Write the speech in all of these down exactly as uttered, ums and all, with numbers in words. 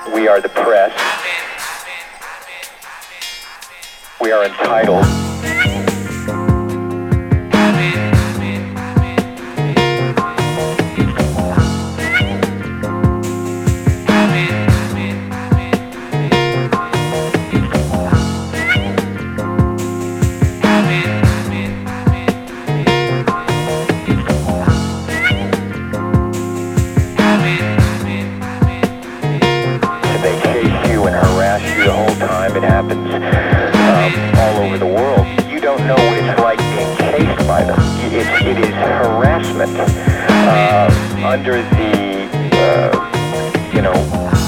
We are the press. We are entitled. They chase you and harass you the whole time. It happens um, all over the world. You don't know what it's like being chased by them. It's, it is harassment uh, under the, uh, you know,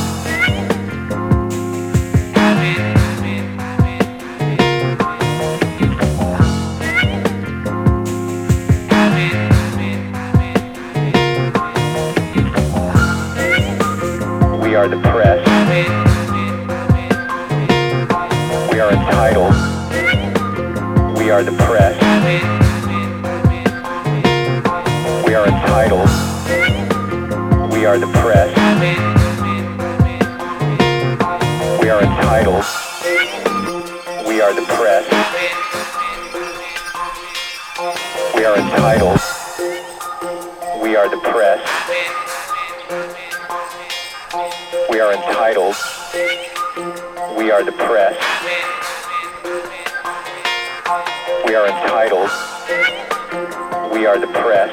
we are the press. We are entitled. We are the press. We are entitled. We are the press. We are entitled. We are the press. We are entitled. We are the press. We are entitled. We are the press. We are entitled. We are the press.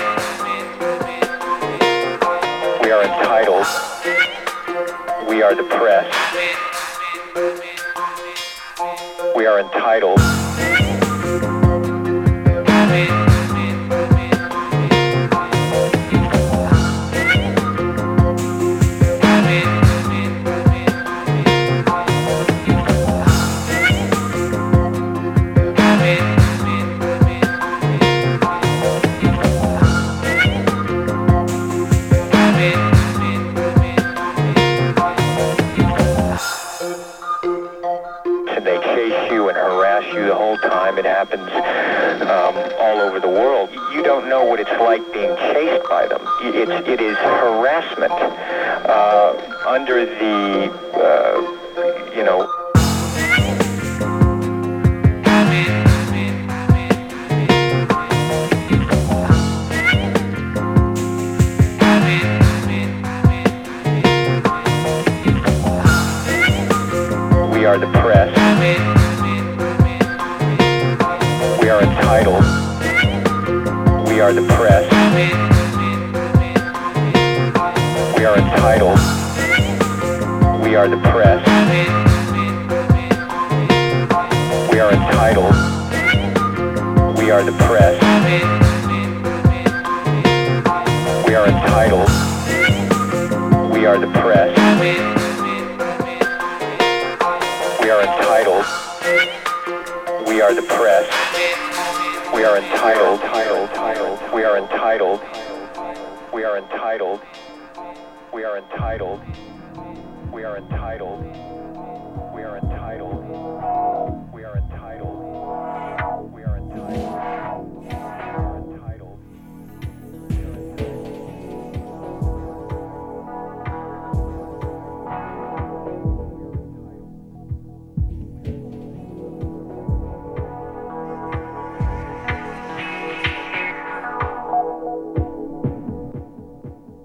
We are entitled. We are the press. We are entitled. And they chase you and harass you the whole time. It happens um, all over the world. You don't know what it's like being chased by them. It's, it is harassment uh, under the, uh, you know, we are the press. We are entitled. We are the press. We are entitled. We are the press. We are entitled. We are the press. We are entitled. We are the press. We are entitled. We are the press. We are entitled. Titled. Titled. We are entitled. We are entitled. We are entitled. We are entitled. We are entitled.